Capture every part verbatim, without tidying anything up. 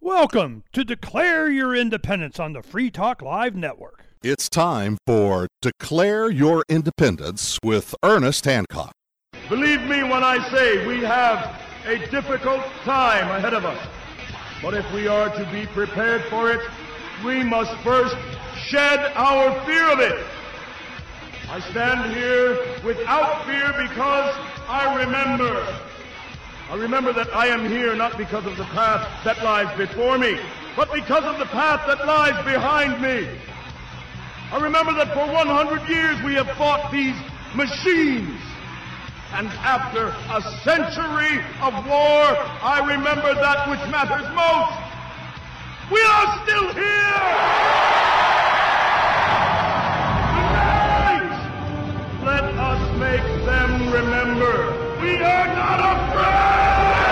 Welcome to Declare Your Independence on the Free Talk Live Network. It's time for Declare Your Independence with Ernest Hancock. Believe me when I say we have a difficult time ahead of us. But if we are to be prepared for it, we must first shed our fear of it. I stand here without fear because I remember. I remember that I am here not because of the path that lies before me, but because of the path that lies behind me. I remember that for one hundred years we have fought these machines. And after a century of war, I remember that which matters most. We are still here! Tonight, let us make them remember we are not afraid!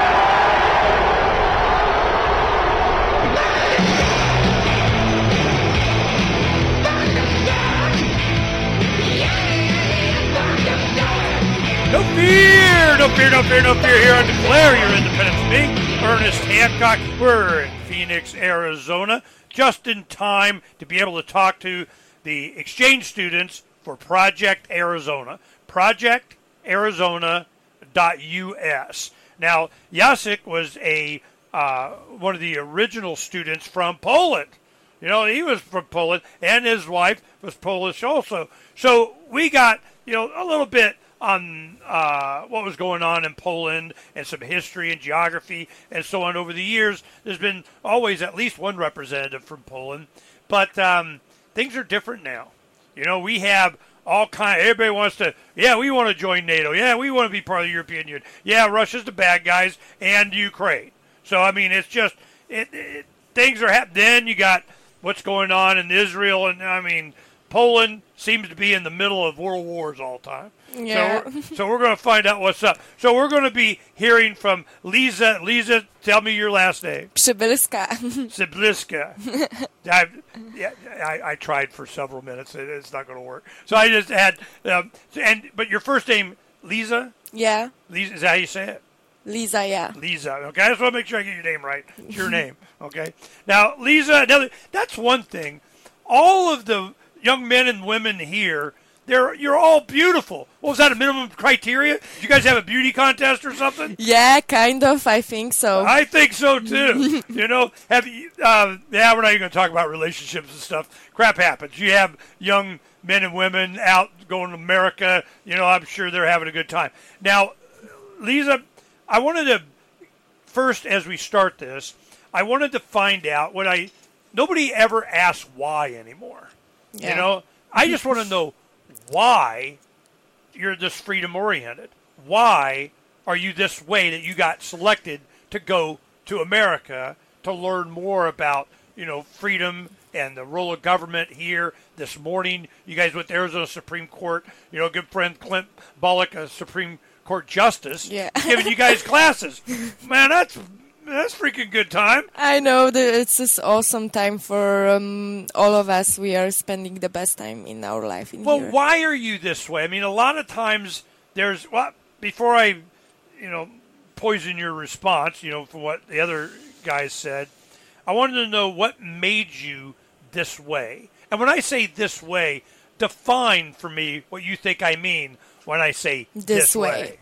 No fear, no fear, no fear, no fear here on Declare Your Independence. Me, Ernest Hancock. We're in Phoenix, Arizona, just in time to be able to talk to the exchange students for Project Arizona. Project Arizona dot U S. Now, Jacek was a uh, one of the original students from Poland. You know, he was from Poland, and his wife was Polish also. So we got, you know, a little bit on uh, what was going on in Poland and some history and geography and so on over the years. There's been always at least one representative from Poland, but um, things are different now. You know, we have all kind. Everybody wants to. Yeah, we want to join NATO. Yeah, we want to be part of the European Union. Yeah, Russia's the bad guys and Ukraine. So I mean, it's just it, it, things are happening. Then you got what's going on in Israel, and I mean, Poland seems to be in the middle of world wars all the time. Yeah. So we're, so we're going to find out what's up. So we're going to be hearing from Lisa. Lisa, tell me your last name. Przybylska. Przybylska. I, yeah, I, I tried for several minutes. It, it's not going to work. So I just had, um, and but your first name, Lisa? Yeah. Lisa, is that how you say it? Lisa, yeah. Lisa. Okay, I just want to make sure I get your name right. It's your name. Okay. Now, Lisa, another, that's one thing. All of the young men and women here, they're you're all beautiful. What was that, a minimum criteria? Did you guys have a beauty contest or something? Yeah, kind of. I think so. I think so too. You know, have you? Uh, yeah, we're not even going to talk about relationships and stuff. Crap happens. You have young men and women out going to America. You know, I'm sure they're having a good time. Now, Lisa, I wanted to first, as we start this, I wanted to find out what I. Nobody ever asks why anymore. Yeah. You know, I just want to know why you're this freedom-oriented. Why are you this way that you got selected to go to America to learn more about, you know, freedom and the role of government here? This morning, you guys went to Arizona Supreme Court. You know, good friend Clint Bullock, a Supreme Court justice, yeah. giving you guys classes. Man, that's... That's freaking good time. I know that it's this awesome time for um, all of us. We are spending the best time in our life in well, here. Why are you this way? I mean, a lot of times there's, well, before I, you know, poison your response, you know, for what the other guys said, I wanted to know what made you this way. And when I say this way, define for me what you think I mean when I say this, this way. way.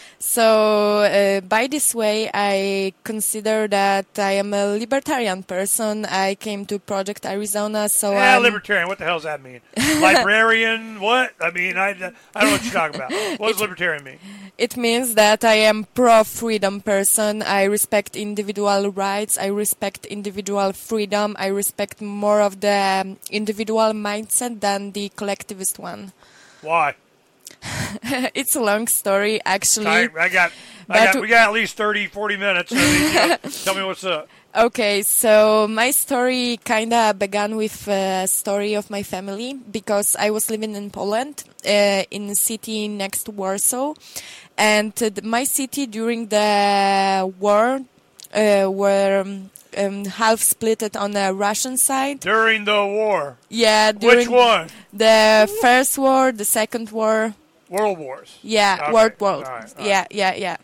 So uh, by this way, I consider that I am a libertarian person. I came to Project Arizona, so yeah, I'm... libertarian. What the hell does that mean? Librarian? What? I mean, I, I don't know what you're talking about. What does libertarian mean? It means that I am pro-freedom person. I respect individual rights. I respect individual freedom. I respect more of the um, individual mindset than the collectivist one. Why? It's a long story, actually. I, I got, I got, we got at least thirty, forty minutes. I mean, you know, tell me what's up. Okay, so my story kind of began with a story of my family because I was living in Poland, uh, in a city next to Warsaw. And uh, my city during the war uh, were um, um, half split on the Russian side. During the war? Yeah. During Which one? The first war, the second war. World Wars. Yeah, okay. World War. All right, all yeah, right. yeah, yeah.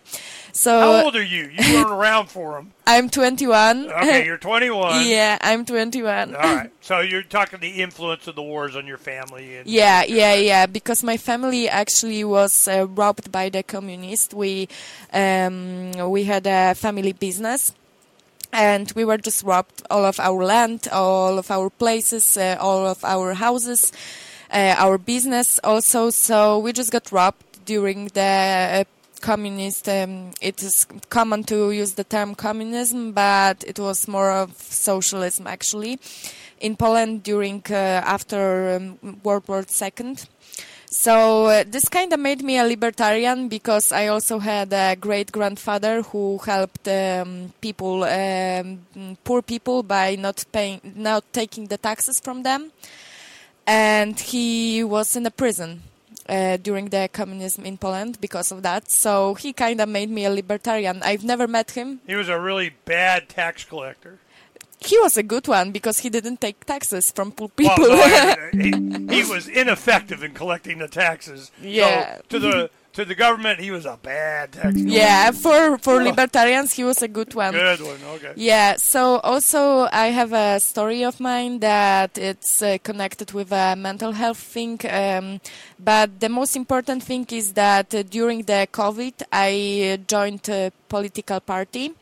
So How old are you? You weren't around for them. I'm twenty-one. Okay, you're twenty-one. Yeah, I'm twenty-one. All right. So you're talking the influence of the wars on your family. And Yeah, yeah, yeah. Because my family actually was uh, robbed by the communists. We um, we had a family business, and we were just robbed. All of our land, all of our places, uh, all of our houses, uh, our business also. So we just got robbed during the. Uh, communist, um, it is common to use the term communism, but it was more of socialism actually in Poland during uh, after um, World War Second. So uh, this kind of made me a libertarian because I also had a great grandfather who helped um, people, um, poor people, by not paying, not taking the taxes from them, and he was in a prison. Uh, during the communism in Poland because of that. So he kind of made me a libertarian. I've never met him. He was a really bad tax collector. He was a good one because he didn't take taxes from poor people. Well, no, I mean, he, he was ineffective in collecting the taxes. Yeah. So to the to the government, he was a bad tax collector. Yeah, for, for libertarians, he was a good one. Good one, okay. Yeah, so also I have a story of mine that it's uh, connected with a mental health thing. Um, but the most important thing is that uh, during the COVID, I uh, joined a political party.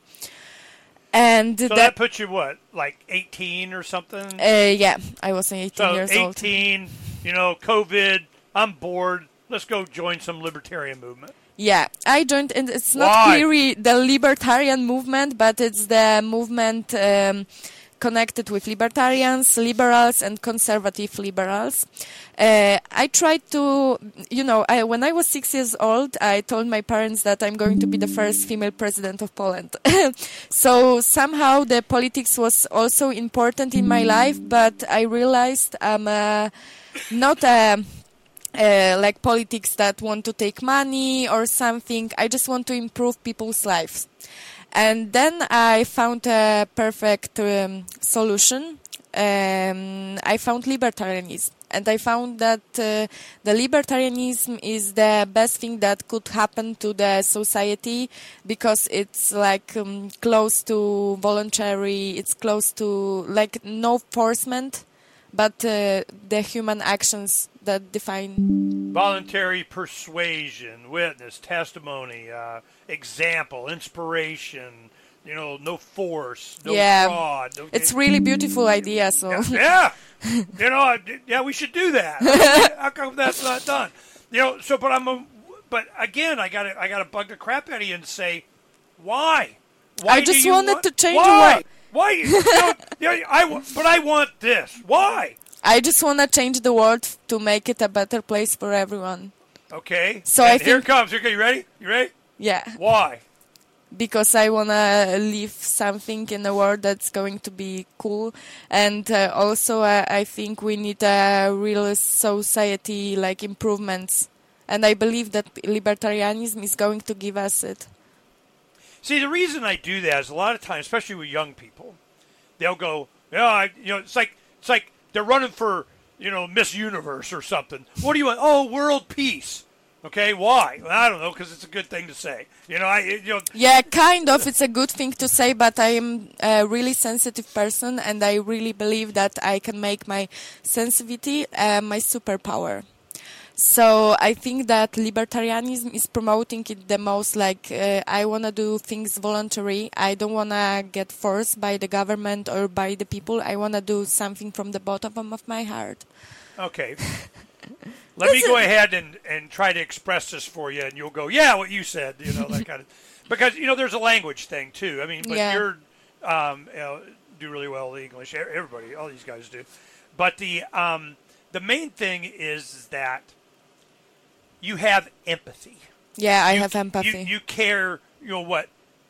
And so that, that puts you, what, like eighteen or something? Uh, yeah, I was eighteen so years eighteen, old. eighteen, you know, COVID, I'm bored. Let's go join some libertarian movement. Yeah, I joined, and it's not Why? clearly the libertarian movement, but it's the movement um, connected with libertarians, liberals, and conservative liberals. Uh, I tried to, you know, I, when I was six years old, I told my parents that I'm going to be the first female president of Poland. So somehow the politics was also important in my life, but I realized I'm uh, not a... Uh, like politics that want to take money or something. I just want to improve people's lives. And then I found a perfect um, solution. Um, I found libertarianism. And I found that uh, the libertarianism is the best thing that could happen to the society because it's like um, close to voluntary, it's close to like no forcement, but uh, the human actions that define voluntary persuasion, witness, testimony, uh, example, inspiration, you know, no force, no yeah. fraud. No, it's really beautiful idea. So yeah, yeah. you know, yeah, we should do that. How come that's not done? You know, so but I'm, a, but again, I got to, I got to bug the crap out of you and say, why? Why I just do you wanted want, to change why? the world. Why? You know, you know, I, but I want this. Why? I just want to change the world to make it a better place for everyone. Okay. So and I here think, it comes. Okay, you ready? You ready? Yeah. Why? Because I want to leave something in the world that's going to be cool. And uh, also uh, I think we need a real society, like improvements. And I believe that libertarianism is going to give us it. See, the reason I do that is a lot of times, especially with young people, they'll go, yeah, I, you know, it's like, it's like, they're running for, you know, Miss Universe or something. What do you want? Oh, world peace. Okay, why? Well, I don't know, because it's a good thing to say. You know, I, you know. Yeah, kind of. It's a good thing to say, but I am a really sensitive person, and I really believe that I can make my sensitivity uh, my superpower. So I think that libertarianism is promoting it the most. Like uh, I want to do things voluntary. I don't want to get forced by the government or by the people. I want to do something from the bottom of my heart. Okay. Let me go ahead and, and try to express this for you, and you'll go, yeah, what you said, you know, that kind of. Because, you know, there's a language thing, too. I mean, but yeah. you're, um, you know, do really well in English. Everybody, all these guys do. But the um, the main thing is that you have empathy. Yeah, I you, have empathy. You, you care, you know what,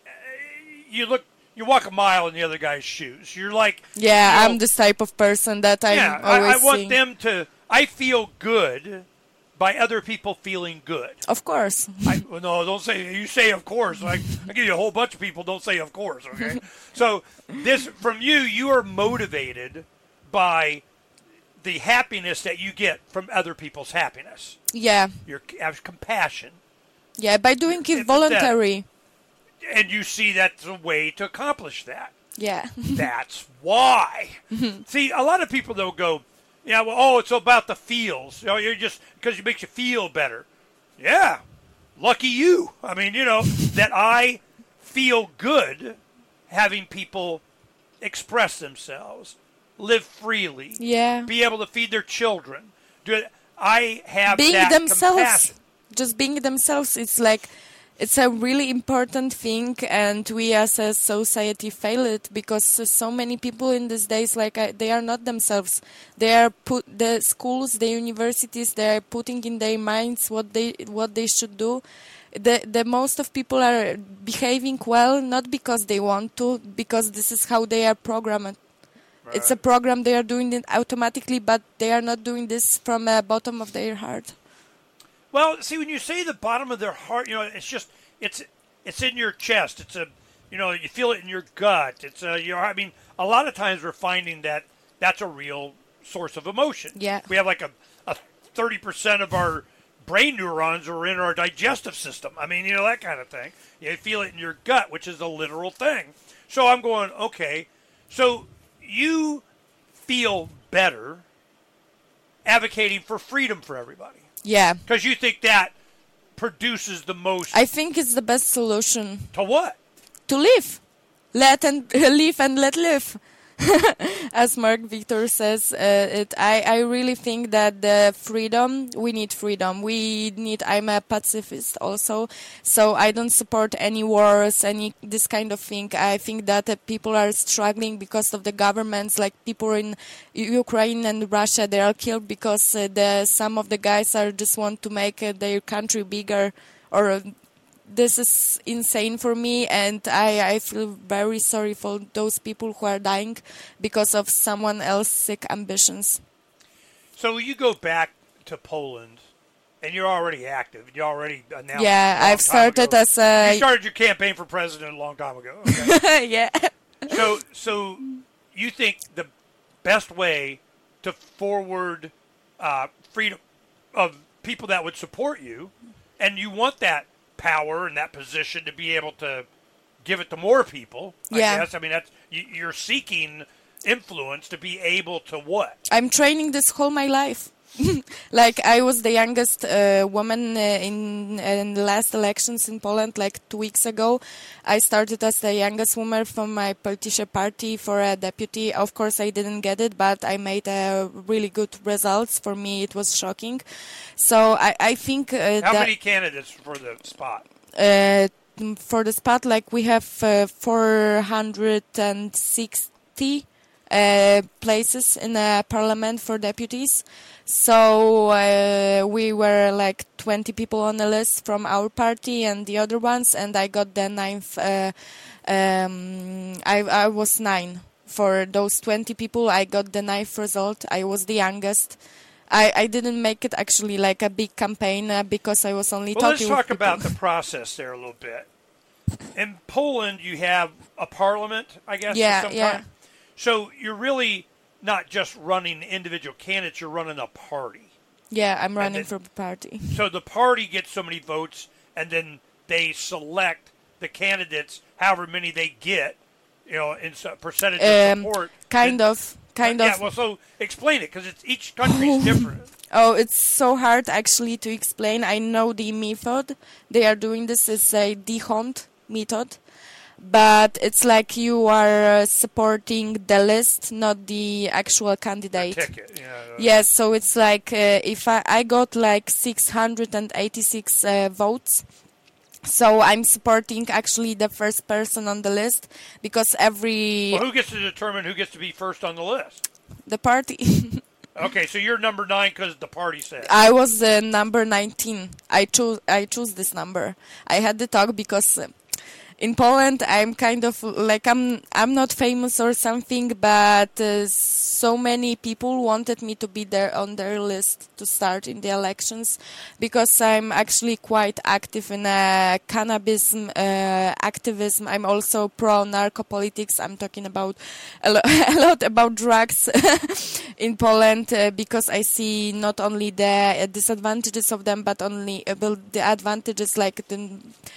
you look, you walk a mile in the other guy's shoes. You're like... Yeah, you know, I'm this type of person that I'm yeah, always I, I want seeing. them to, I feel good by other people feeling good. Of course. I, well, no, don't say, you say of course. I, I give you a whole bunch of people, don't say of course, okay? So this, from you, you are motivated by the happiness that you get from other people's happiness. Yeah. You have compassion. Yeah, by doing it voluntary. and you see that's a way to accomplish that. Yeah. That's why. See, a lot of people though go, yeah, well, oh, it's about the feels. You know, you're just because it makes you feel better. Yeah, lucky you. I mean, you know that I feel good having people express themselves, live freely, Yeah. be able to feed their children. Do I have Being that themselves, compassion? just being themselves, it's like, it's a really important thing, and we as a society fail it because so many people in these days, like uh, they are not themselves. They are put the schools, the universities, they are putting in their minds what they what they should do. The the most of people are behaving well not because they want to, because this is how they are programmed. Right. It's a program, they are doing it automatically, but they are not doing this from the bottom of their heart. Well, see, when you say the bottom of their heart, you know, it's just it's it's in your chest. It's a, you know, you feel it in your gut. It's a, you know, I mean, a lot of times we're finding that that's a real source of emotion. Yeah. We have like a a thirty percent of our brain neurons are in our digestive system. I mean, you know, that kind of thing. You feel it in your gut, which is a literal thing. So I'm going, okay, so you feel better advocating for freedom for everybody. Yeah. Because you think that produces the most. I think it's the best solution. To what? To live. Let and live and let live. As Mark Victor says, uh, it, I, I really think that the freedom, we need freedom. We need, I'm a pacifist also, so I don't support any wars, any this kind of thing. I think that uh, people are struggling because of the governments, like people in Ukraine and Russia, they are killed because uh, the some of the guys are just want to make uh, their country bigger, or uh, this is insane for me, and I, I feel very sorry for those people who are dying because of someone else's sick ambitions. So you go back to Poland, and you're already active. You already announced. Yeah, a long I've started time ago. as a... You started your campaign for president a long time ago. Okay. yeah. So, so you think the best way to forward uh, freedom of people that would support you, and you want that power and that position to be able to give it to more people, I Yeah. guess. I mean, that's you, you're seeking influence to be able to what? I'm training this whole my life. Like I was the youngest uh, woman uh, in, in the last elections in Poland, like two weeks ago. I started as the youngest woman from my political party for a deputy. Of course, I didn't get it, but I made uh, really good results. For me, it was shocking. So I, I think uh, How that many candidates for the spot? uh, for the spot, like we have uh, four hundred sixty uh, places in the parliament for deputies. So uh, we were like twenty people on the list from our party and the other ones, and I got the ninth. Uh, um, I, I was nine. For those twenty people, I got the ninth result. I was the youngest. I, I didn't make it actually like a big campaign uh, because I was only Well, let's talking talk with about people. the process there a little bit. In Poland, you have a parliament, I guess. Yeah, sometime. yeah. So you're really not just running individual candidates; you're running a party. Yeah, I'm running then- for the party. So the party gets so many votes, and then they select the candidates, however many they get, you know, in so- percentage of Um, support. Kind Then- of, kind yeah, of. well, so explain it, because it's each country is different. Oh, it's so hard actually to explain. I know the method they are doing. This is a D-Hunt method, but it's like you are uh, supporting the list, not the actual candidate. Ticket, yeah. Yes, so it's like uh, if I, I got like six hundred eighty-six uh, votes, so I'm supporting actually the first person on the list because every Well, who gets to determine who gets to be first on the list? the party. Okay, so you're number nine because the party said. I was uh, number nineteen. I chose I chose this number. I had the talk because uh, in Poland I'm kind of like I'm I'm not famous or something, but uh, so many people wanted me to be there on their list to start in the elections because I'm actually quite active in uh, cannabis uh, activism. I'm also pro narcopolitics. I'm talking about a, lo- a lot about drugs in Poland uh, because I see not only the uh, disadvantages of them, but only about the advantages, like the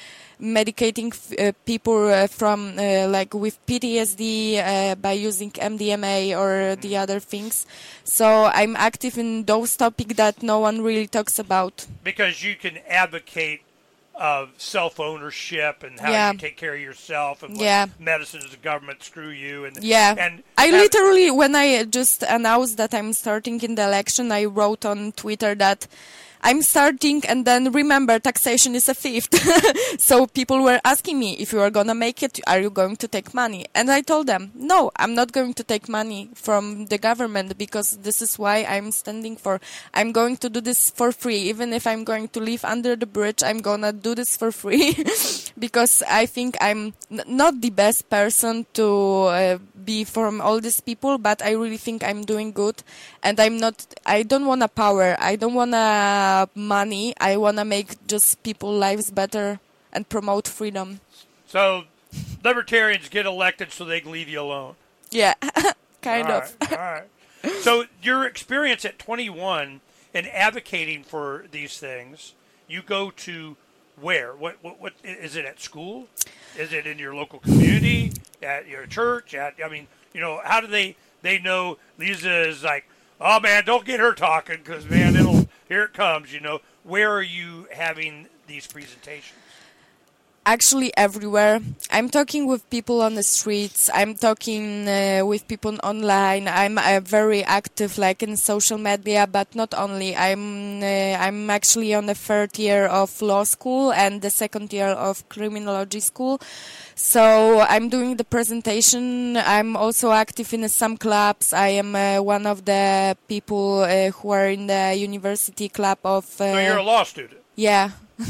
medicating f- uh, people uh, from uh, like with P T S D uh, by using M D M A or the other things. So I'm active in those topics that no one really talks about. Because you can advocate of self-ownership and how Yeah. you take care of yourself and what Yeah. medicine does the government screw you. And Yeah, and I have- literally, when I just announced that I'm starting in the election, I wrote on Twitter that I'm starting, and then remember, taxation is a fifth. So people were asking me, if you are going to make it, are you going to take money? And I told them, no, I'm not going to take money from the government, because this is why I'm standing for. I'm going to do this for free. Even if I'm going to live under the bridge, I'm going to do this for free. Because I think I'm n- not the best person to uh, be from all these people, but I really think I'm doing good. And I'm not, I don't want a power. I don't want a money. I want to make just people's lives better and promote freedom. So libertarians get elected so they can leave you alone. Yeah, kind All of. right, all right. So your experience at twenty-one in advocating for these things, you go to where? What, what, what is it at school? Is it in your local community? At your church? At, I mean, you know, how do they, they know Lisa is like, oh man, don't get her talking because man, it'll, here it comes, you know. Where are you having these presentations? Actually, everywhere. I'm talking with people on the streets. I'm talking uh, with people online. I'm uh, very active, like in social media, but not only. I'm uh, I'm actually on the third year of law school and the second year of criminology school. So I'm doing the presentation. I'm also active in some clubs. I am uh, one of the people uh, who are in the university club of. Uh, So you're a law student. Yeah.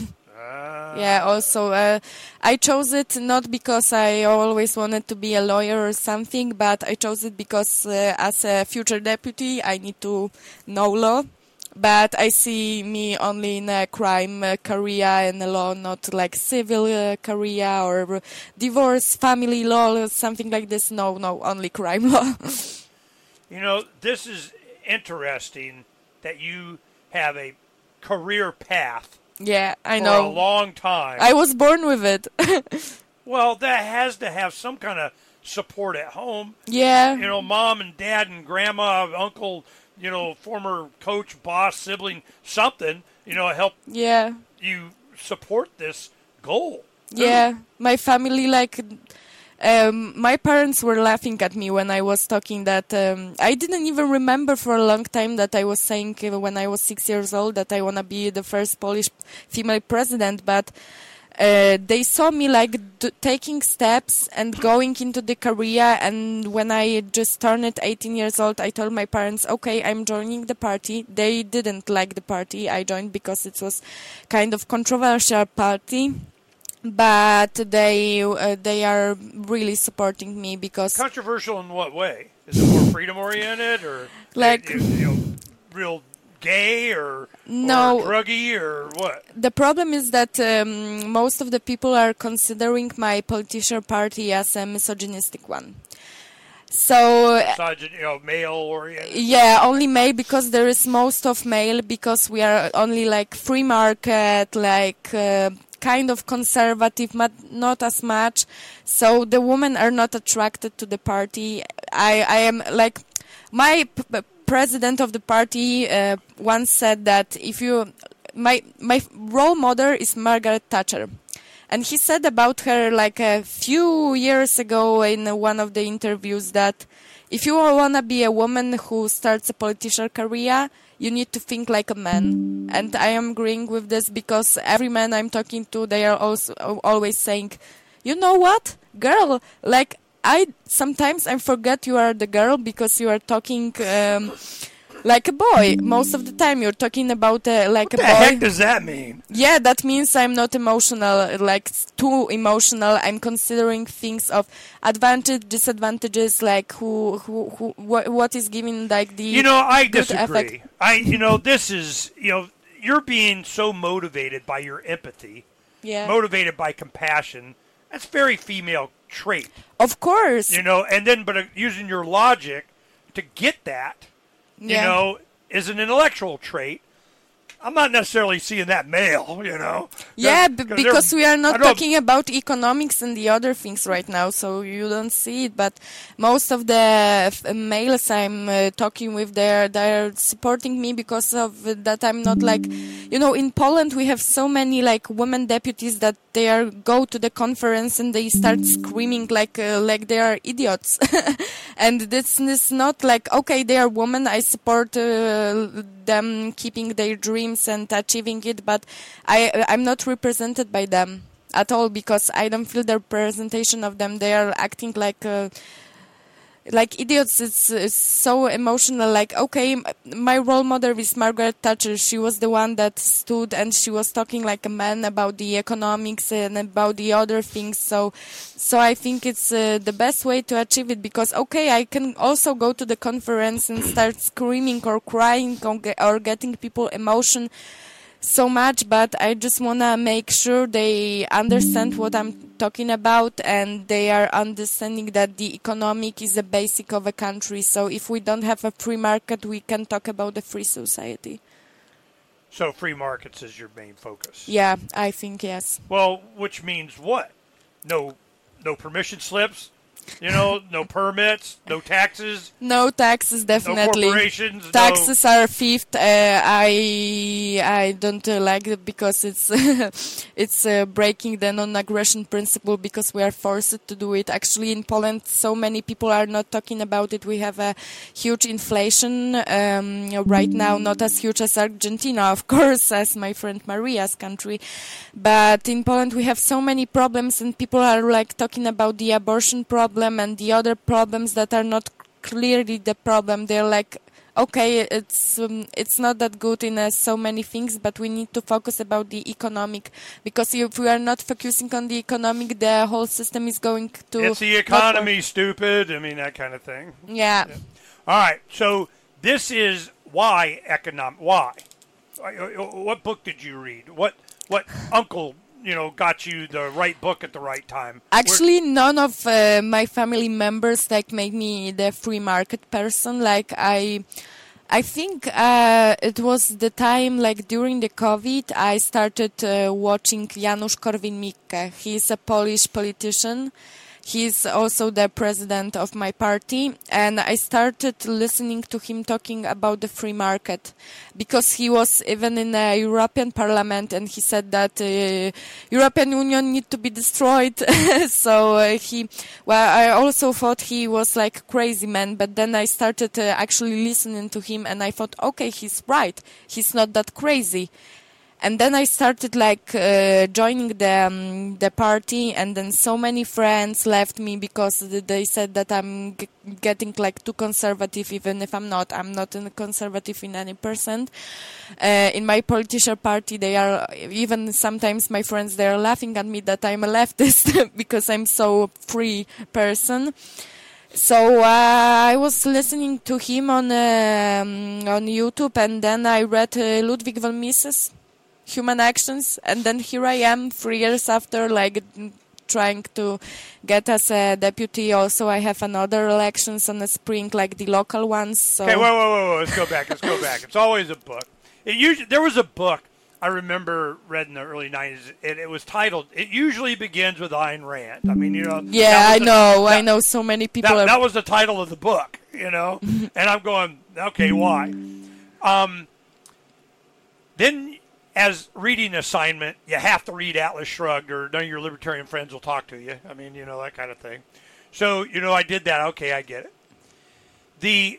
Ah. Yeah, also, uh, I chose it not because I always wanted to be a lawyer or something, but I chose it because uh, as a future deputy, I need to know law. But I see me only in a crime uh, career and the law, not like civil uh, career or divorce, family law, or something like this. No, no, only crime law. You know, this is interesting that you have a career path Yeah, I for know. a long time. I was born with it. Well, that has to have some kind of support at home. Yeah. You know, mom and dad and grandma, uncle, you know, former coach, boss, sibling, something, you know, help Yeah. you support this goal. Yeah, my family, like, um, my parents were laughing at me when I was talking that um, I didn't even remember for a long time that I was saying uh, when I was six years old that I want to be the first Polish female president, but uh, they saw me like d- taking steps and going into the career, and when I just turned eighteen years old, I told my parents, okay, I'm joining the party. They didn't like the party I joined because it was kind of controversial party. But they uh, they are really supporting me because Controversial in what way? Is it more freedom oriented or Like- you, you know, real gay or, No. or druggy or what? the problem is that um, most of the people are considering my political party as a misogynistic one. So Besides, you know, male oriented. yeah, only male because there is most of male because we are only like free market, like uh, kind of conservative, but not as much. So the women are not attracted to the party. I, I am like my p- p- president of the party uh, once said that if you my my role model is Margaret Thatcher. And he said about her like a few years ago in one of the interviews that if you want to be a woman who starts a political career, you need to think like a man. And I am agreeing with this because every man I'm talking to, they are also always saying, you know what, girl, like I sometimes I forget you are the girl because you are talking um, like a boy. Most of the time you're talking about uh, like What a the boy. heck does that mean? Yeah, that means I'm not emotional, like too emotional. I'm considering things of advantage, disadvantages, like who, who, who, what, what is giving like the You know, I good disagree. effect. I, you know, this is, you know, you're being so motivated by your empathy, Yeah, motivated by compassion. That's very female trait, of course. you know. And then, but uh, using your logic to get that, you Yeah. know, is an intellectual trait. I'm not necessarily seeing that male, you know. Yeah, b- because we are not know, talking about economics and the other things right now, so you don't see it. But most of the f- males I'm uh, talking with, they're they're supporting me because of that. I'm not like, you know, in Poland we have so many like women deputies that they are go to the conference and they start screaming like uh, like they are idiots, and this is not like, okay, they are women. I support uh, them keeping their dreams and achieving it, but I I'm not represented by them at all because I don't feel the representation of them. They are acting like uh, like idiots. It's, it's so emotional. Like, okay, my role model is Margaret Thatcher. She was the one that stood and she was talking like a man about the economics and about the other things. So, so I think it's uh, the best way to achieve it because, okay, I can also go to the conference and start screaming or crying or, get, or getting people emotion so much, but I just want to make sure they understand what I'm talking about and they are understanding that the economic is the basic of a country. So if we don't have a free market, we can talk about a free society. So free markets is your main focus? Yeah, I think yes. Well, which means what? No, no permission slips? You know, no permits, no taxes. No taxes, definitely. No corporations. Taxes no... are fifth. Uh, I I don't uh, like it because it's it's uh, breaking the non-aggression principle because we are forced to do it. Actually, in Poland, so many people are not talking about it. We have a huge inflation um, right now, not as huge as Argentina, of course, as my friend Maria's country. But in Poland, we have so many problems, and people are like talking about the abortion problem. And the other problems that are not clearly the problem. They're like, okay, it's um, it's not that good in uh, so many things, but we need to focus about the economic, because if we are not focusing on the economic, the whole system is going to... It's the economy, stupid. I mean, that kind of thing. Yeah. yeah. All right, so this is why economic. Why? What book did you read? What what uncle... you know, got you the right book at the right time? Actually, We're... none of uh, my family members like make me the free market person. Like I, I think uh, it was the time like during the COVID, I started uh, watching Janusz Korwin-Mikke. He's a Polish politician. He's also the president of my party, and I started listening to him talking about the free market because he was even in the European Parliament and he said that uh, European Union need to be destroyed. so uh, he, well, I also thought he was like crazy man, but then I started uh, actually listening to him and I thought, okay, he's right. He's not that crazy. And then I started like uh, joining the um, the party, and then so many friends left me because they said that I'm g- getting like too conservative, even if I'm not. I'm not a conservative in any percent. Uh, in my political party, they are, even sometimes my friends, they are laughing at me that I'm a leftist because I'm so free person. So uh, I was listening to him on um, on YouTube, and then I read uh, Ludwig von Mises' Human Actions, and then here I am three years after, like trying to get as a deputy. Also, I have another elections on the spring, like the local ones. So. Okay, whoa, whoa, whoa, whoa, let's go back. Let's go back. It's always a book. It usually there was a book I remember read in the early nineties, and it was titled. It usually begins with Ayn Rand. I mean, you know. Yeah, I the, know. That, I know so many people. That, are... that was the title of the book, you know. And I'm going, okay, why? Um, then. As reading assignment, you have to read Atlas Shrugged, or none of your libertarian friends will talk to you. I mean, you know, that kind of thing. So, you know, I did that. Okay, I get it. The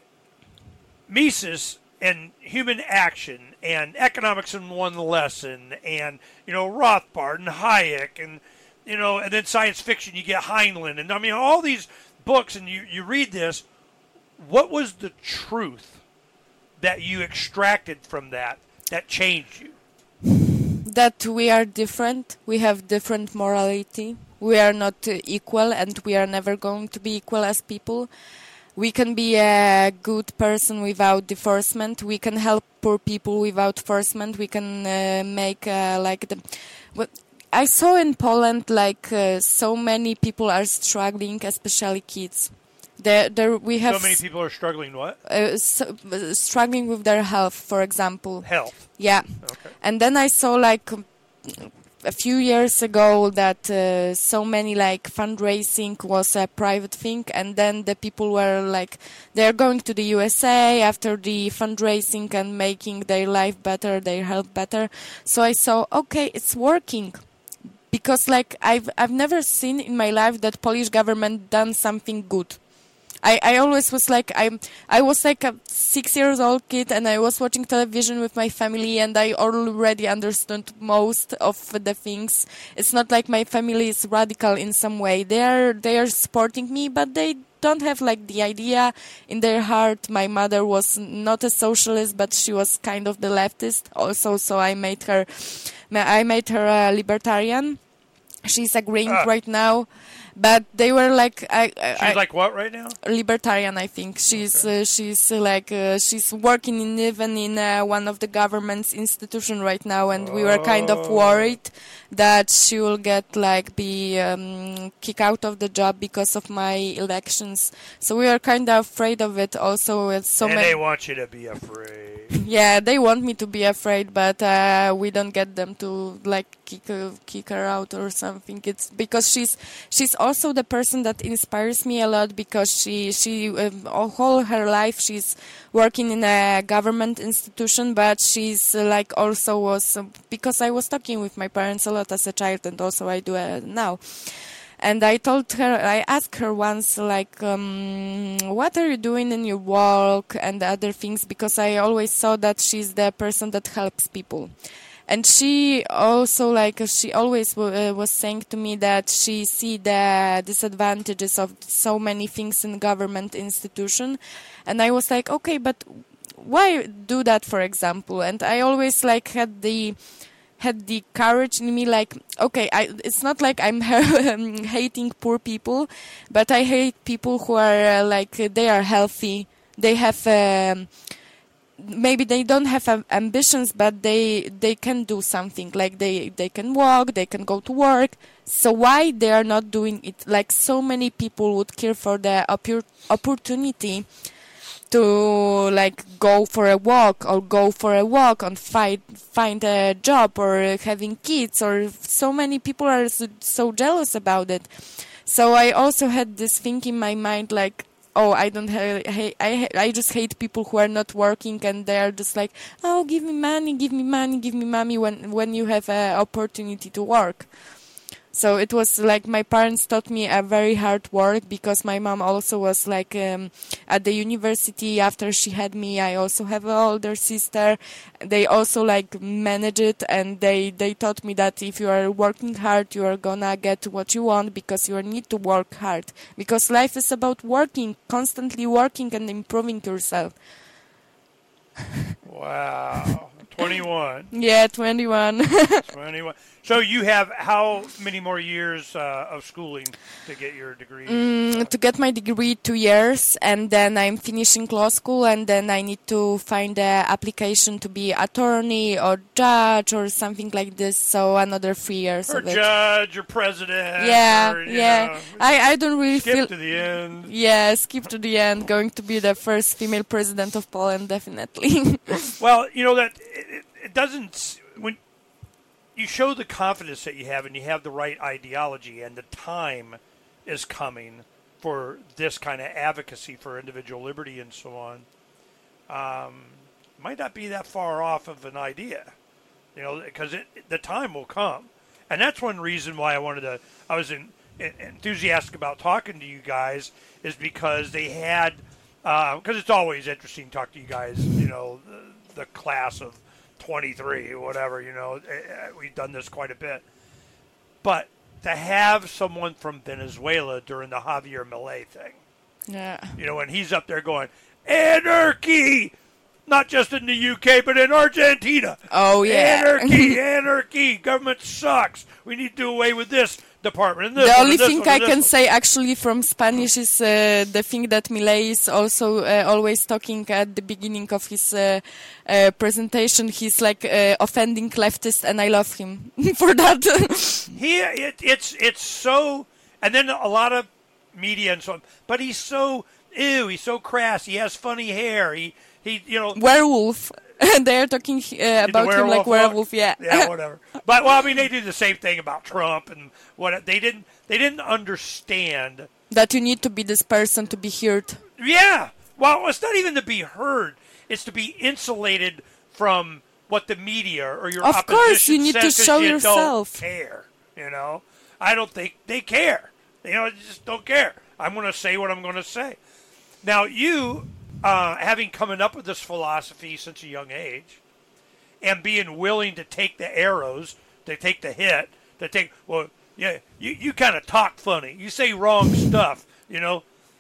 Mises and Human Action and Economics in One Lesson and, you know, Rothbard and Hayek and, you know, and then science fiction, you get Heinlein. And, I mean, all these books, and you, you read this. What was the truth that you extracted from that that changed you? That we are different, we have different morality, we are not uh, equal, and we are never going to be equal as people. We can be a good person without the forcement, we can help poor people without forcement, we can uh, make uh, like the... What I saw in Poland, like uh, so many people are struggling, especially kids. There, there we have So many people are struggling what? uh, so, uh, struggling with their health, for example. Health. Yeah. Okay. And then I saw like a few years ago that uh, so many like fundraising was a private thing, and then the people were like they're going to the U S A after the fundraising and making their life better, their health better. So I saw, okay, it's working. Because like I've I've never seen in my life that Polish government done something good. I, I always was like I'm I was like a six years old kid, and I was watching television with my family, and I already understood most of the things. It's not like my family is radical in some way. They are they are supporting me, but they don't have like the idea in their heart. My mother was not a socialist, but she was kind of the leftist also. So I made her I made her a libertarian. She's agreeing Ah. right now. But they were like, I, I, She's I, like what right now? libertarian, I think. She's uh, she's uh, like uh, she's working in even in uh, one of the government's institution right now, and we were kind of worried that she will get like be um, kicked out of the job because of my elections. So we are kind of afraid of it. Also, with so and many. they want you to be afraid. Yeah, they want me to be afraid, but uh, we don't get them to like kick uh, kick her out or something. It's because she's she's also the person that inspires me a lot, because she she um, all her life she's working in a government institution, but she's uh, like also was uh, because I was talking with my parents a lot as a child, and also I do uh, now. And I told her, I asked her once, like, um, what are you doing in your work and other things? Because I always saw that she's the person that helps people. And she also, like, she always w- uh, was saying to me that she see the disadvantages of so many things in government institution. And I was like, okay, but why do that, for example? And I always, like, had the... had the courage in me, like, okay, I, it's not like I'm hating poor people, but I hate people who are uh, like, uh, they are healthy, they have, um, maybe they don't have uh, ambitions, but they they can do something, like they, they can walk, they can go to work, so why they are not doing it? Like, so many people would care for the oppor- opportunity to like go for a walk or go for a walk and find find a job or having kids, or so many people are so, so jealous about it. So I also had this thing in my mind, like, oh, I don't have, I, I, I just hate people who are not working, and they are just like, oh, give me money, give me money, give me money when when you have an opportunity to work. So it was like my parents taught me a very hard work, because my mom also was like um, at the university after she had me. I also have an older sister. They also like manage it, and they, they taught me that if you are working hard, you are gonna get what you want, because you need to work hard. Because life is about working, constantly working and improving yourself. Wow. twenty-one. Yeah, twenty-one. twenty-one. So you have how many more years uh, of schooling to get your degree? Mm, to get my degree, two years, and then I'm finishing law school, and then I need to find an application to be attorney or judge or something like this. So another three years Or of it. judge or president. Yeah, or, you yeah. know, I, I don't really skip feel. to the end. Yeah, skip to the end. Going to be the first female president of Poland, definitely. Well, you know that it, it doesn't. When you show the confidence that you have, and you have the right ideology, and the time is coming for this kind of advocacy for individual liberty and so on, um, might not be that far off of an idea, you know, because the time will come. And that's one reason why I wanted to, I was in, in, enthusiastic about talking to you guys, is because they had, because uh, it's always interesting to talk to you guys, you know, the, the class of twenty-three or whatever, you know, we've done this quite a bit. But to have someone from Venezuela during the Javier Milei thing, Yeah. you know, and he's up there going, anarchy, not just in the U K, but in Argentina. Oh, yeah. Anarchy, anarchy, government sucks. We need to do away with this department and this The one, only and this thing one, I and this can one. say actually from Spanish is uh, the thing that Milei is also uh, always talking at the beginning of his uh, uh, presentation. He's like uh, offending leftists, and I love him for that. He, it, it's it's so, and then a lot of media and so on. But he's so ew. He's so crass. He has funny hair. He he you know werewolf. They're talking uh, about him like werewolf. Yeah. Yeah. Whatever. But well, I mean, they do the same thing about Trump and what they didn't. They didn't understand that you need to be this person to be heard. Yeah. Well, it's not even to be heard. It's to be insulated from what the media or your of opposition course, you need says to show you yourself. Don't care. You know, I don't think they care. You know, they just don't care. I'm going to say what I'm going to say. Now, you, uh, having coming up with this philosophy since a young age, and being willing to take the arrows, to take the hit, to take well, yeah, you you kind of talk funny. You say wrong stuff. You know,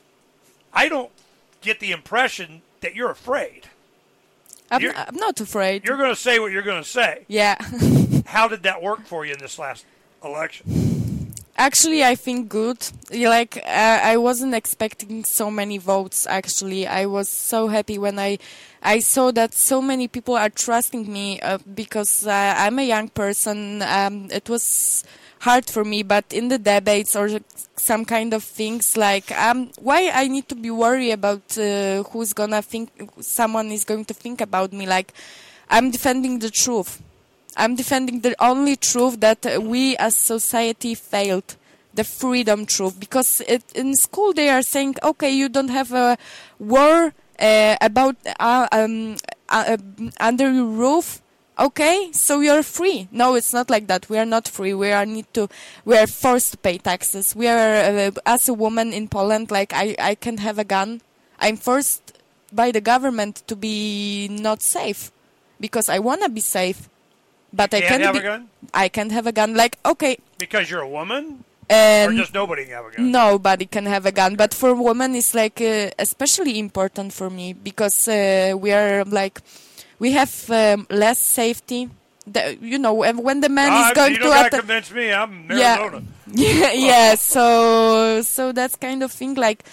I don't get the impression that you're afraid. I'm, you're, I'm not afraid. You're going to say what you're going to say. Yeah. How did that work for you in this last election? Actually, I think good. Like, uh, I wasn't expecting so many votes, actually. I was so happy when I I saw that so many people are trusting me uh, because uh, I'm a young person. Um, it was hard for me, but in the debates or some kind of things like um, why I need to be worried about uh, who's gonna think, someone is going to think about me. Like, I'm defending the truth. I'm defending the only truth that uh, we as society failed, the freedom truth. Because it, in school they are saying, okay, you don't have a war uh, about uh, um, uh, under your roof. Okay, so you're free. No, it's not like that. We are not free. We are need to. We are forced to pay taxes. We are, uh, as a woman in Poland, like I, I can have a gun. I'm forced by the government to be not safe because I wanna be safe, but you I can't can't have be, a gun I can't have a gun. Like okay, because you're a woman, um, or just nobody can have a gun. Nobody can have a gun, but for women, it's like uh, especially important for me because uh, we are like. We have um, less safety. The, you know, when the man oh, is going you to don't gotta attack. convince me. I'm in Yeah, Arizona. yeah, yeah. So, so that's kind of thing. Like,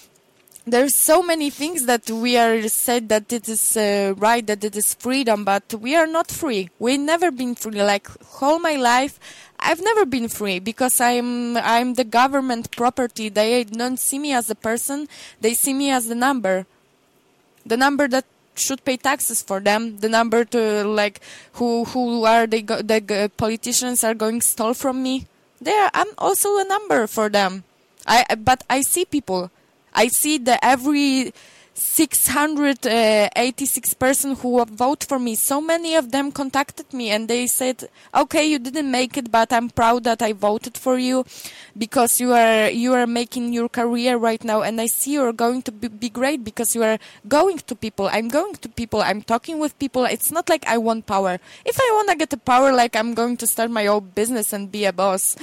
there's so many things that we are said that it is uh, right, that it is freedom, but we are not free. We've never been free. Like all my life, I've never been free because I'm I'm the government property. They don't see me as a person. They see me as the number, the number that should pay taxes for them, the number to like who who are they go, the uh, politicians are going stole from me. There, I'm also a number for them. I but I see people. I see the every six hundred eighty-six person who vote for me. So many of them contacted me and they said, "Okay, you didn't make it, but I'm proud that I voted for you because you are you are making your career right now, and I see you are going to be, be great because you are going to people. I'm going to people. I'm talking with people. It's not like I want power. If I want to get the power, like I'm going to start my own business and be a boss.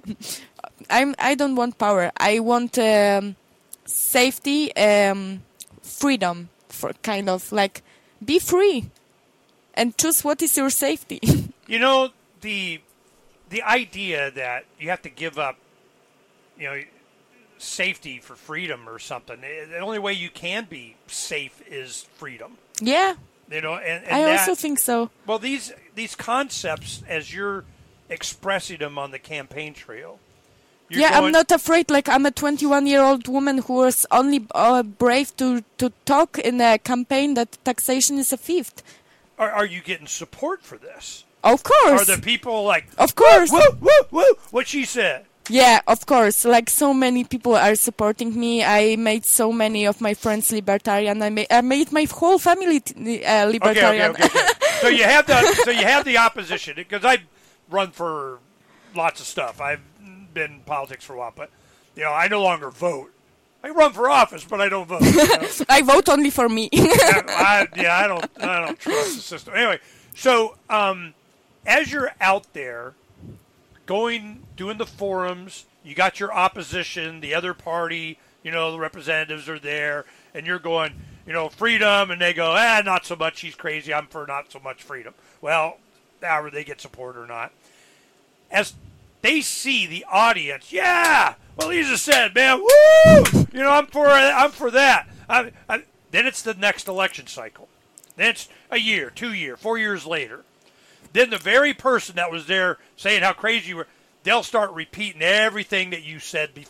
I'm I don't want power. I want um, safety." Um, freedom, for kind of like be free and choose what is your safety. You know, the the idea that you have to give up, you know, safety for freedom or something. The only way you can be safe is freedom. Yeah. You know, and, and I that, also think so. Well, these these concepts, as you're expressing them on the campaign trail. You're yeah, going, I'm not afraid. Like, I'm a twenty-one-year-old woman who was only uh, brave to, to talk in a campaign that taxation is a theft. Are, are you getting support for this? Of course. Are the people like, of course, woo, woo, woo, woo, what she said? Yeah, of course. Like, so many people are supporting me. I made so many of my friends libertarian. I made, I made my whole family t- uh, libertarian. Okay, okay, okay, okay. so you have the so you have the opposition, because I've run for lots of stuff. I've been in politics for a while, but you know, I no longer vote. I run for office, but I don't vote. You know? I vote only for me. yeah, I, yeah, I don't, I don't trust the system. Anyway, so um, as you're out there, going, doing the forums, you got your opposition, the other party, you know, the representatives are there, and you're going, you know, freedom, and they go, ah, not so much. He's crazy. I'm for not so much freedom. Well, however they get support or not, as they see the audience, yeah. Well, Lisa said, man, woo! You know, I'm for I'm for that. I, I, then it's the next election cycle. Then it's a year, two year, four years later. Then the very person that was there saying how crazy you were, they'll start repeating everything that you said before.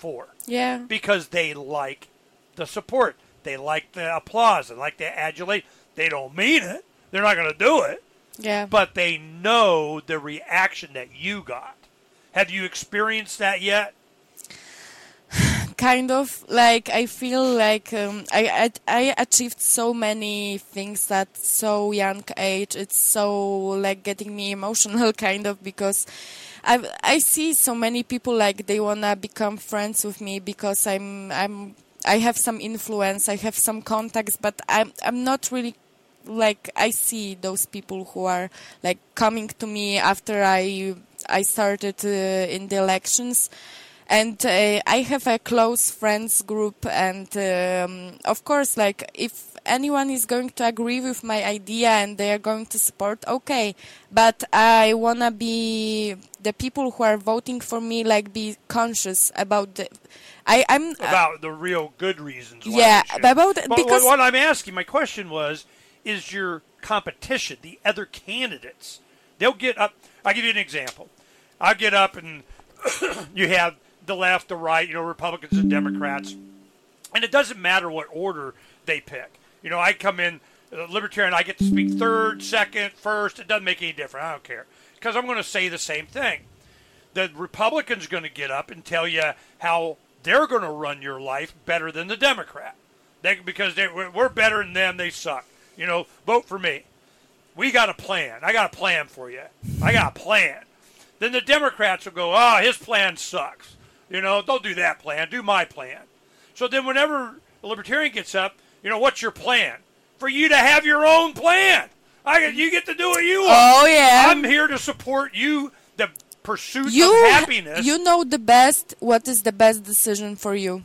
Yeah. Because they like the support. They like the applause. They like the adulation. They don't mean it. They're not going to do it. Yeah. But they know the reaction that you got. Have you experienced that yet? Kind of. Like, I feel like um, I, I I achieved so many things at so young age. It's so, like, getting me emotional, kind of, because I I see so many people, like, they want to become friends with me because I'm I'm I have some influence, I have some contacts, but I'm I'm not really, like, I see those people who are, like, coming to me after I I started uh, in the elections. And uh, I have a close friends group, and um, of course, like, if anyone is going to agree with my idea and they are going to support, okay. But I wanna be the people who are voting for me, like, be conscious about the. I, I'm uh, about the real good reasons. Why yeah, you should. about But because what I'm asking, my question was, is your competition, the other candidates, they'll get up. I'll give you an example. I'll get up and you have the left, the right, you know, Republicans and Democrats, and it doesn't matter what order they pick. You know, I come in uh, libertarian, I get to speak third, second, first. It doesn't make any difference. I don't care, because I'm going to say the same thing. The Republican's going to get up and tell you how they're going to run your life better than the Democrat, they, because they, we're better than them. They suck. You know, vote for me. We got a plan. I got a plan for you. I got a plan. Then the Democrats will go, oh, his plan sucks. You know, don't do that plan. Do my plan. So then whenever a libertarian gets up, you know, what's your plan? For you to have your own plan. I You get to do what you want. Oh, yeah. I'm here to support you, the pursuit you of happiness. you know the best. What is the best decision for you?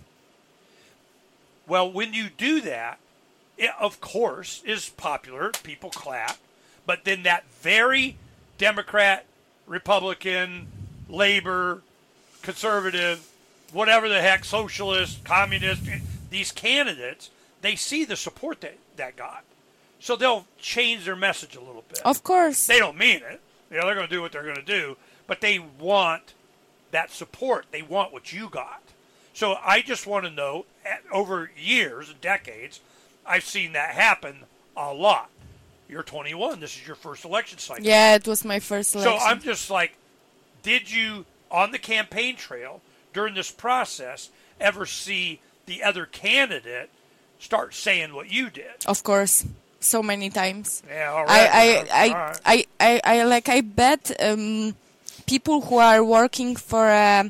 Well, when you do that, it, of course, is popular. People clap. But then that very Democrat, Republican, Labor, conservative, whatever the heck, socialist, communist, these candidates, they see the support that that got. So they'll change their message a little bit. Of course. They don't mean it. You know, they're going to do what they're going to do, but they want that support. They want what you got. So I just want to know, over years and decades, I've seen that happen a lot. You're twenty-one. This is your first election cycle. Yeah, it was my first election. So I'm just like, did you, on the campaign trail, during this process, ever see the other candidate start saying what you did? Of course. So many times. Yeah, all right. I, I, I, all right. I, I, I, like, I bet um, people who are working for a,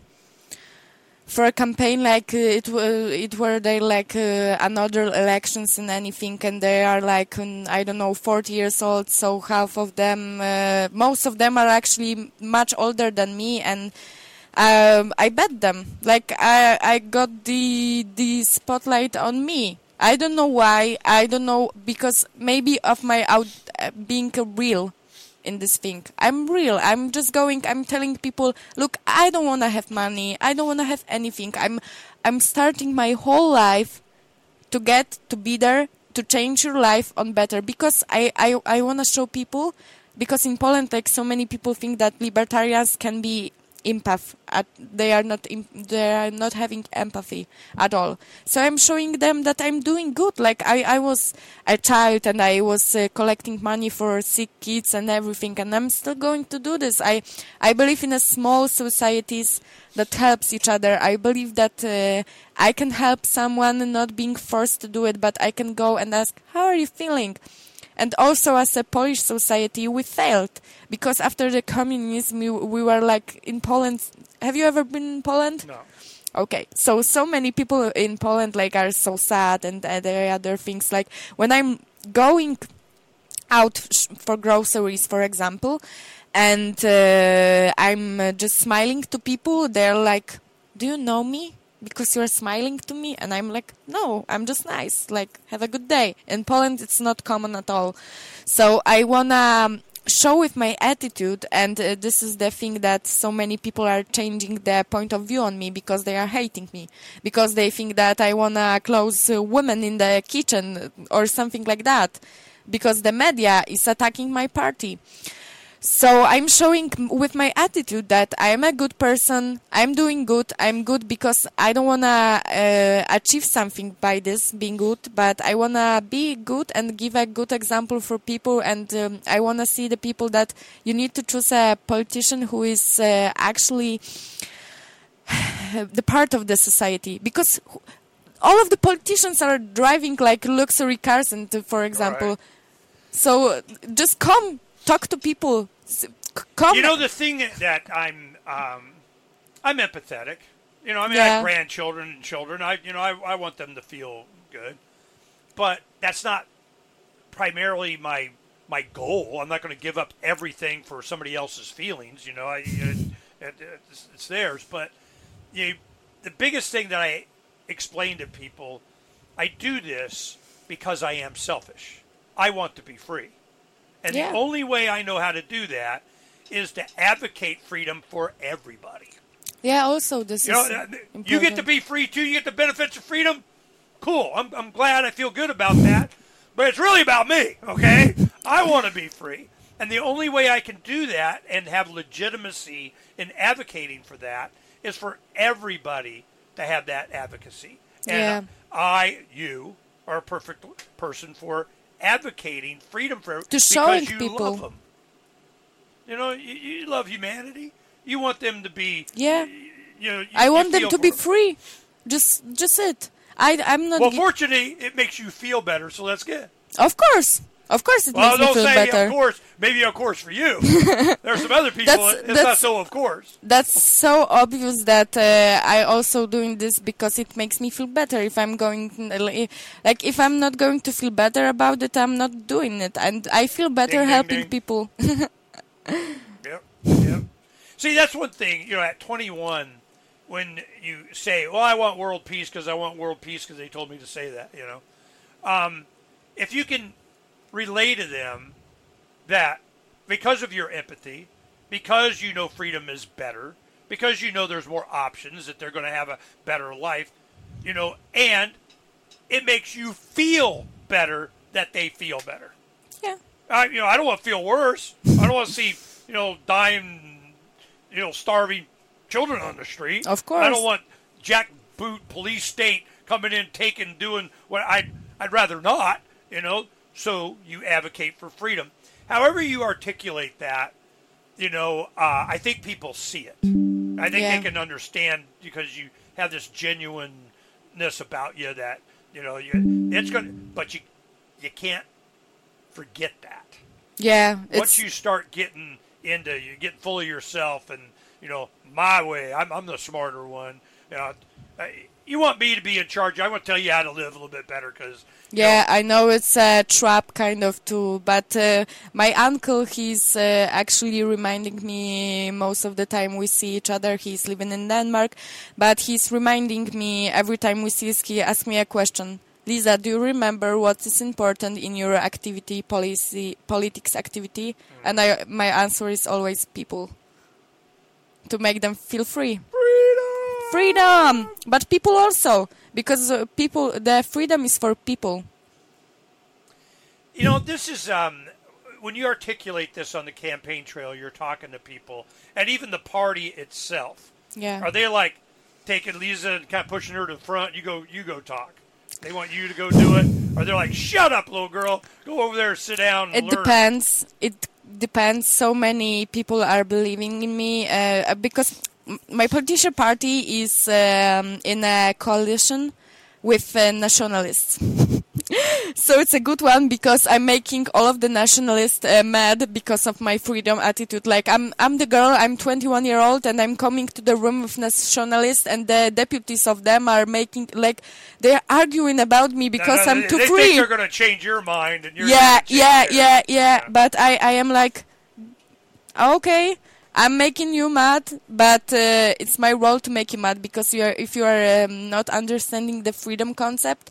for a campaign, like, uh, it, uh, it were they, like, uh, another elections and anything, and they are, like, um, I don't know, forty years old, so half of them, uh, most of them are actually much older than me, and um, I bet them. Like, I, I got the, the spotlight on me. I don't know why. I don't know, because maybe of my out uh, being real in this thing. I'm real. I'm just going. I'm telling people, look, I don't want to have money. I don't want to have anything. I'm, I'm starting my whole life to get to be there, to change your life on better. Because I, I, I want to show people. Because in Poland, like, so many people think that libertarians can be empath. At, they are not they are not having empathy at all. So I'm showing them that I'm doing good. Like, I, I was a child and I was uh, collecting money for sick kids and everything, and I'm still going to do this. I I believe in a small societies that helps each other. I believe that uh, I can help someone not being forced to do it, but I can go and ask, how are you feeling? And also, as a Polish society, we failed, because after the communism, we, we were like in Poland. Have you ever been in Poland? No. Okay, so so many people in Poland, like, are so sad, and uh, there are other things. Like, when I'm going out sh- for groceries, for example, and uh, I'm uh, just smiling to people, they're like, "Do you know me? Because you're smiling to me?" And I'm like, no, I'm just nice. Like, have a good day. In Poland, it's not common at all. So I want to show with my attitude, and uh, this is the thing that so many people are changing their point of view on me, because they are hating me. Because they think that I want to close uh, women in the kitchen or something like that. Because the media is attacking my party. So I'm showing m- with my attitude that I am a good person. I'm doing good. I'm good because I don't wanna uh, achieve something by this being good, but I wanna be good and give a good example for people. And um, I wanna see the people that you need to choose a politician who is uh, actually the part of the society, because wh- all of the politicians are driving like luxury cars, and uh, for example, Right. so uh, just come talk to people. S- c- Come. You know, the thing that I'm, um, I'm empathetic. You know, I mean, I Yeah. have grandchildren and children. I, you know, I, I want them to feel good, but that's not primarily my my goal. I'm not going to give up everything for somebody else's feelings. You know, I, it, it, it's, it's theirs. But you, the biggest thing that I explain to people, I do this because I am selfish. I want to be free. And Yeah. the only way I know how to do that is to advocate freedom for everybody. Yeah, also this You know, is uh, important. you get to be free too. You get the benefits of freedom. Cool. I'm, I'm glad. I feel good about that. But it's really about me, okay? I want to be free. And the only way I can do that and have legitimacy in advocating for that is for everybody to have that advocacy. And Yeah. I, you, are a perfect person for advocating freedom for To because showing you people. love them. You know, you, you love humanity. You want them to be. Yeah. You know, you, I you want them feel to for be free. Just, just it. I, I'm not. Well, gi- fortunately, it makes you feel better, so that's good. of course, of course, it Well, makes me don't feel say better. of course. Maybe of course for you. There's some other people. That's- it's not that's- so of course. That's so obvious that uh, I also doing this because it makes me feel better. If I'm going, like, if I'm not going to feel better about it, I'm not doing it, and I feel better Ding, ding, helping ding. people. Yep. Yep. See, that's one thing. You know, at twenty-one, when you say, "Well, I want world peace because I want world peace because they told me to say that," you know, um, if you can relay to them that because of your empathy, because you know freedom is better, because you know there's more options, that they're going to have a better life, you know, and it makes you feel better that they feel better. Yeah. I, you know, I don't want to feel worse. I don't want to see, you know, dying, you know, starving children on the street. Of I course. don't want jackboot police state coming in, taking, doing what I'd, I'd rather not, you know. So you advocate for freedom. However you articulate that, you know, uh, I think people see it. I think Yeah. they can understand because you have this genuineness about you that, you know, you, it's going to, but you, you can't forget that. Yeah, Once it's you start getting into, you get full of yourself and, you know, my way, I'm, I'm the smarter one. You know, I- you want me to be in charge. I want to tell you how to live a little bit better because, yeah. I know it's a trap kind of too, but uh, my uncle, he's uh, actually reminding me most of the time we see each other. He's living in Denmark, but he's reminding me every time we see. He asks me a question. Lisa, do you remember what is important in your activity, policy, politics activity? Mm. And I, my answer is always people. To make them feel free. freedom! Freedom! But people also, because uh, people, the freedom is for people. You know, this is, um, when you articulate this on the campaign trail, you're talking to people, and even the party itself. Yeah. Are they like taking Lisa and kind of pushing her to the front? You go, you go talk. They want you to go do it, or they're like, "Shut up, little girl. Go over there, sit down." And It learn. depends. It depends. So many people are believing in me uh, because m- my political party is um, in a coalition with uh, nationalists. So it's a good one because I'm making all of the nationalists uh, mad because of my freedom attitude. Like I'm, I'm the girl. I'm twenty-one year old, and I'm coming to the room with nationalists, and the deputies of them are making like they're arguing about me because No, no, I'm they, too they free. think they're going to change your mind, and you're Yeah, gonna change yeah, theirs. yeah, yeah. But I, I am like, okay, I'm making you mad, but uh, it's my role to make you mad because you are, if you are um, not understanding the freedom concept,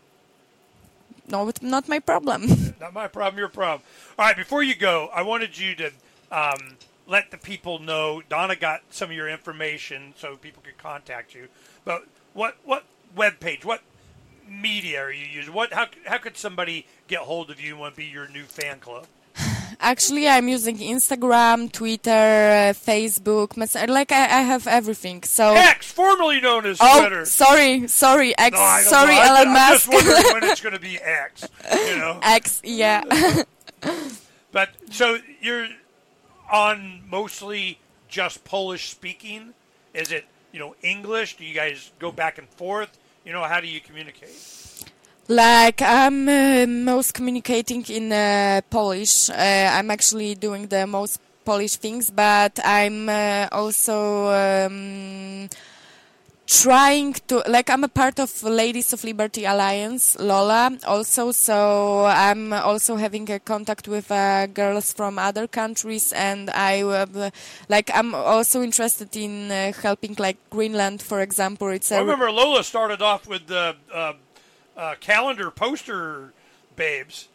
no, it's not my problem. Not my problem, your problem. All right, before you go, I wanted you to um, let the people know. Donna got some of your information so people could contact you. But what what web page, what media are you using? What how how could somebody get hold of you and want to be your new fan club? Actually, I'm using Instagram, Twitter, uh, Facebook, Messenger. Like I, I have everything. So X, formerly known as oh, Twitter. sorry, sorry, X. No, I don't sorry, know. I'm, Elon I'm Musk. just wondering when it's going to be X. You know. X, yeah. But so you're on mostly just Polish speaking. Is it you know English? Do you guys go back and forth? You know, how do you communicate? Like I'm uh, most communicating in uh, Polish. Uh, I'm actually doing the most Polish things, but I'm uh, also um, trying to, like I'm a part of Ladies of Liberty Alliance, Lola, also, so I'm also having a contact with uh, girls from other countries, and I, uh, like I'm also interested in uh, helping, like Greenland, for example. It's Well, I a remember Lola started off with the uh, uh, calendar poster babes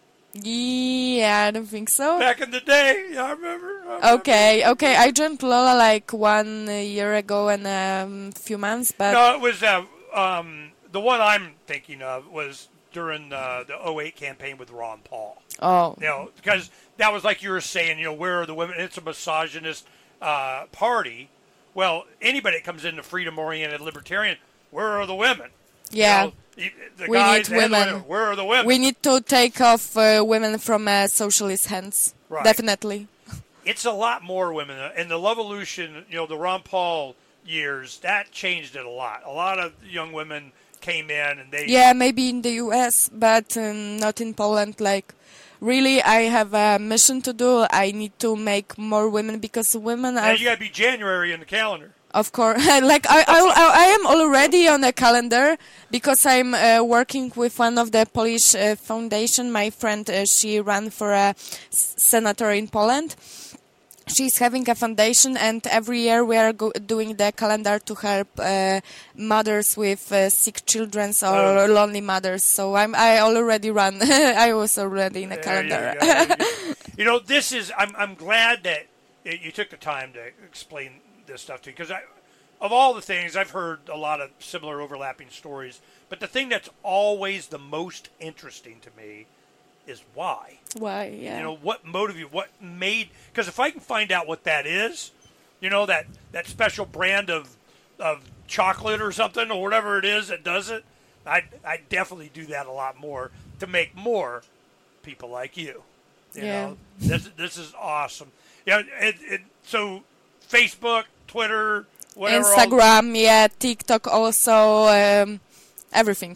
Yeah, I don't think so. back in the day. Yeah, I remember. I remember. Okay, okay. I joined Lola like one year ago and a um, few months, but No, it was uh, um, the one I'm thinking of was during uh, the oh eight campaign with Ron Paul. oh, You know, because that was like you were saying, you know, where are the women? It's a misogynist uh, party. Well, anybody that comes into freedom-oriented libertarian, where are the women? yeah. You know, the We guys need and the women. Where are the women? We need to take off uh, women from uh, socialist hands. Right. Definitely. It's a lot more women. In the Lovolution, you know, the Ron Paul years, that changed it a lot. A lot of young women came in and they... Yeah, maybe in the U S, but um, not in Poland. Like, really, I have a mission to do. I need to make more women because women Now are... you got to be January in the calendar. Of course, like I, I, I am already on the calendar because I'm uh, working with one of the Polish uh, foundation. My friend, uh, she ran for a s- senator in Poland. She's having a foundation, and every year we are go- doing the calendar to help uh, mothers with uh, sick children or Oh. lonely mothers. So I'm I already run. I was already in the There calendar. You, go, there you go. You know, this is. I'm. I'm glad that you took the time to explain this stuff to me because I, of all the things I've heard, a lot of similar overlapping stories. But the thing that's always the most interesting to me is why. Why? Yeah. You know, what motivated you? What made? Because if I can find out what that is, you know, that that special brand of of chocolate or something or whatever it is that does it, I I definitely do that a lot more to make more people like you. You Yeah. know, this this is awesome. Yeah. It, it so Facebook, Twitter, whatever. all- Instagram, yeah, TikTok also, um, everything.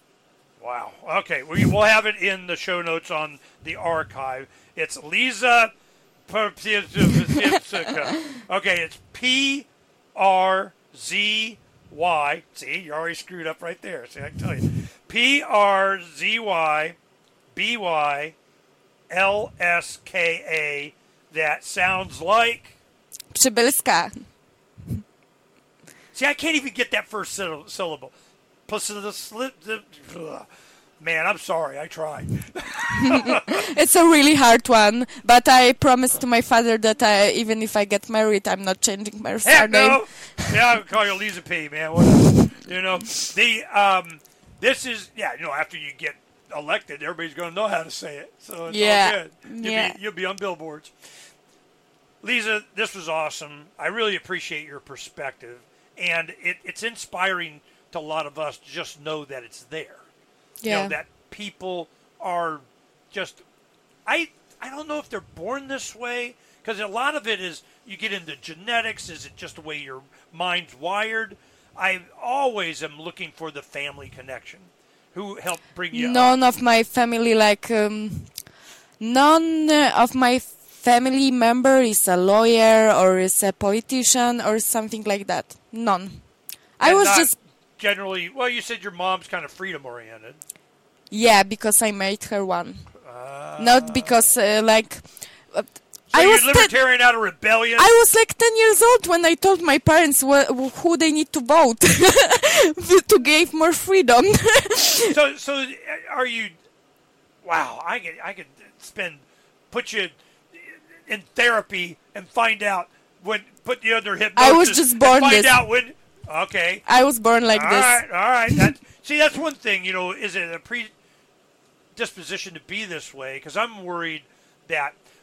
Wow. Okay. We will have it in the show notes on the archive. It's Lisa. Okay, it's P R Z Y. See, you already screwed up right there. See, I can tell you. P R Z Y B Y L S K A. That sounds like. Przybylska. See, I can't even get that first syll- syllable. Plus the slip. Man, I'm sorry. I tried. It's a really hard one, but I promised to my father that I, even if I get married, I'm not changing my Heck surname. no. Yeah, I'll call you Lisa P, man. Whatever. You know, the um, this is yeah. You know, after you get elected, everybody's going to know how to say it, so it's Yeah. all good. You'll Yeah. be you'll be on billboards. Lisa, this was awesome. I really appreciate your perspective, and it, it's inspiring to a lot of us to just know that it's there. You Yeah. know, that people are just, I I don't know if they're born this way, because a lot of it is, you get into genetics, is it just the way your mind's wired? I always am looking for the family connection. Who helped bring you up? None of my family, like, um, none of my family member is a lawyer or is a politician or something like that. None. I And was not just, generally, well, you said your mom's kind of freedom-oriented. yeah, because I made her one. Not because, uh, like, uh, So I you're was ten- libertarian out of rebellion? I was like ten years old when I told my parents wh- who they need to vote to give more freedom. So, so are you? Wow, I could, I could spend, put you in therapy and find out when, put you under hypnosis. I was just and born find this. out when. Okay. I was born like All this. right, all right. That, see, that's one thing. You know, is it a predisposition to be this way? Because I'm worried that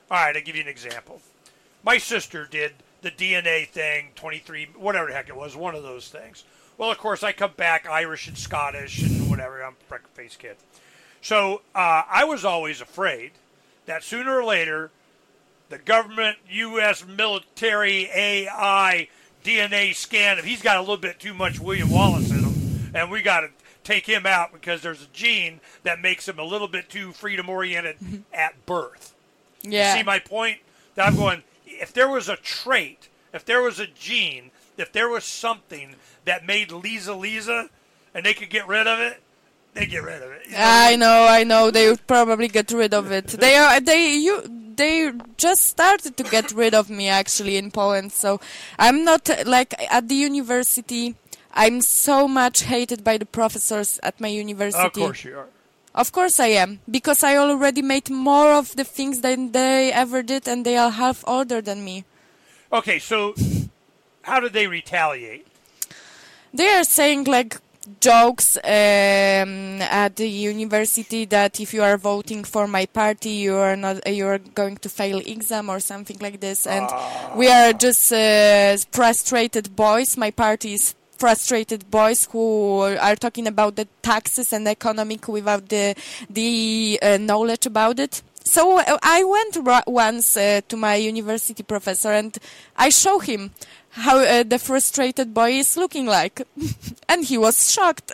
All right, I'll give you an example. My sister did the D N A thing, twenty-three, whatever the heck it was, one of those things. Well, of course, I come back Irish and Scottish and whatever. I'm a freckle-faced kid. So uh, I was always afraid that sooner or later, the government, U S military, A I, D N A scan, if he's got a little bit too much William Wallace in him, and we got to take him out because there's a gene that makes him a little bit too freedom-oriented at birth. Yeah. You see my point? That I'm going, if there was a trait, if there was a gene, if there was something that made Lisa Lisa, and they could get rid of it, they get rid of it. You know? I know, I know. They would probably get rid of it. They are, they, you, they just started to get rid of me actually in Poland. So I'm not like at the university. I'm so much hated by the professors at my university. Of course you are. Of course I am, because I already made more of the things than they ever did, and they are half older than me. Okay, so how did they retaliate? They are saying like jokes um, at the university that if you are voting for my party, you are not, you are going to fail exam or something like this. And uh. we are just uh, frustrated boys. My party is frustrated boys who are talking about the taxes and economic without the the uh, knowledge about it. So uh, I went ra- once uh, to my university professor and I show him how uh, the frustrated boy is looking like, and he was shocked.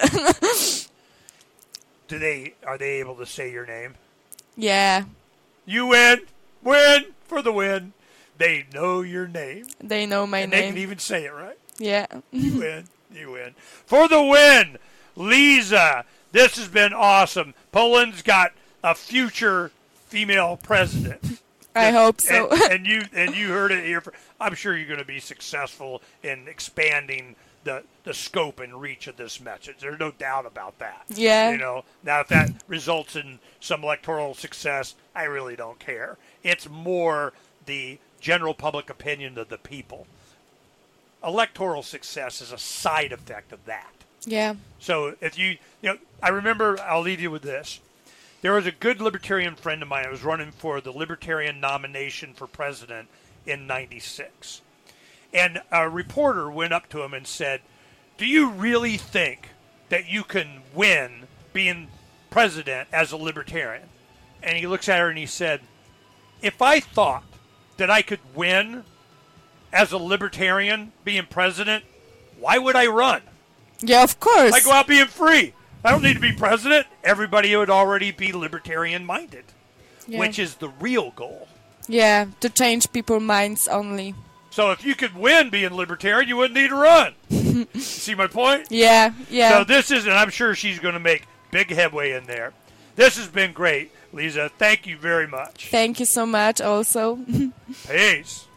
Do they are they able to say your name? Yeah. You win, win for the win. They know your name. They know my and name. They can even say it right. Yeah. You win. You win. For the win, Lisa. This has been awesome. Poland's got a future female president. I and, hope so. and, and you and you heard it here. For, I'm sure you're going to be successful in expanding the the scope and reach of this message. There's no doubt about that. Yeah. You know. Now, if that results in some electoral success, I really don't care. It's more the general public opinion of the people. Electoral success is a side effect of that. Yeah. So if you, you know, I remember, I'll leave you with this. There was a good libertarian friend of mine who was running for the libertarian nomination for president in ninety-six. And a reporter went up to him and said, do you really think that you can win being president as a libertarian? And he looks at her and he said, if I thought that I could win as a libertarian being president, why would I run? Yeah, of course. I go out being free. I don't need to be president. Everybody would already be libertarian-minded, Yeah. which is the real goal. Yeah, to change people's minds only. So if you could win being libertarian, you wouldn't need to run. See my point? Yeah, yeah. So this is, and I'm sure she's going to make big headway in there. This has been great, Lisa. Thank you very much. Thank you so much also. Peace.